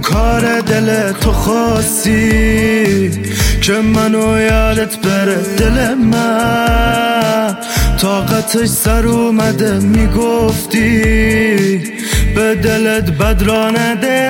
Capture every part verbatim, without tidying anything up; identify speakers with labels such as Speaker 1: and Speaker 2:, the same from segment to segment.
Speaker 1: کار دل تو خواستی که منو یادت بره. دل من طاقتش سر اومده، میگفتی به دلت بد را نده.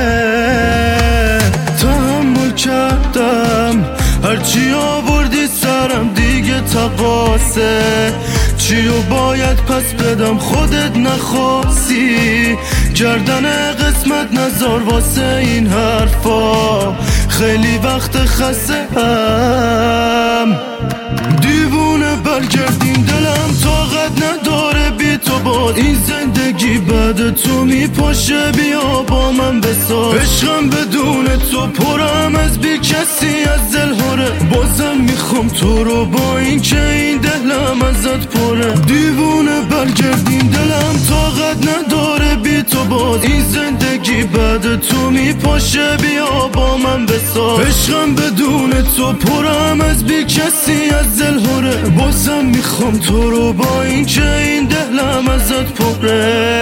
Speaker 1: تحمل کردم هرچی آوردی سرم، دیگه تقاصه چیو باید پس بدم. خودت نخواستی گردن قسمت نزار واسه این حرفا، خیلی وقت خسته هم. دیوونه برگردین دلم طاقت نداره بی تو باد. این زندگی بعد تو میپاشه، بیا با من بساز. عشقم بدون تو پرم از بی کسی از دلهاره. بازم میخوام تو رو با این که این دلم ازت پره. دیوونه برگردین دلم طاقت نداره بی تو باد. این زندگی بعد تو میپاشه، بیا با من بساز. عشقم بدون تو پرم از بی کسی از دلهاره. بازم میخوام تو رو با این که این دلم ازت پره.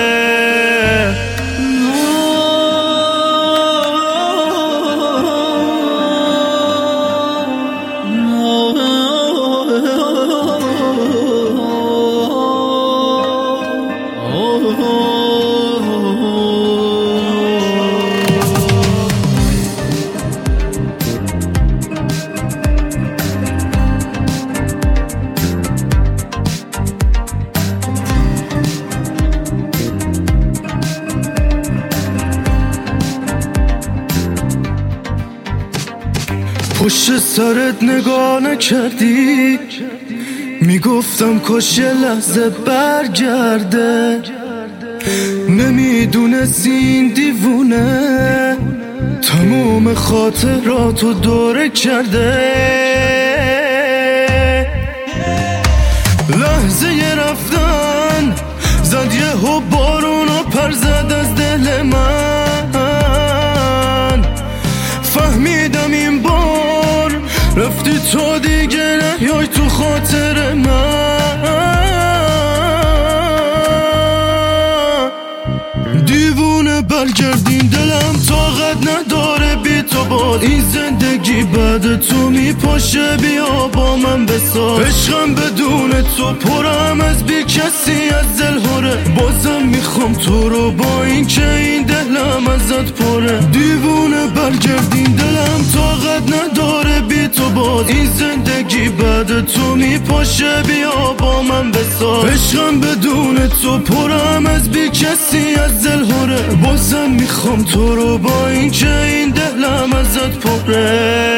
Speaker 1: پشت سرت نگاه نکردی، میگفتم کاش یه لحظه برگرده. نمیدونستی این دیوونه تموم خاطراتو دوره کرده. لحظه ی رفتن زد یهو بارون و پر زد از دل من. فهمیدم این بار رفتی تو دیگه نیای تو خاطر من. دیوونه برگردین دلم طاقت نداره بی تو باد. این زندگی بعد تو میپاشه، بیا با من بساز. عشقم بدون تو پرم از بی کسی از دلهاره. بازم میخوام تو رو با این که این دلم ازت پره. دیوونه برگردین دلم طاقت نداره بی تو باد. این زندگی بعد تو میپاشه، بیا با من بساز. عشقم بدون تو پرم از بی کسی از دلهاره. بازم میخوام تو رو با این که این دلم ازت پره.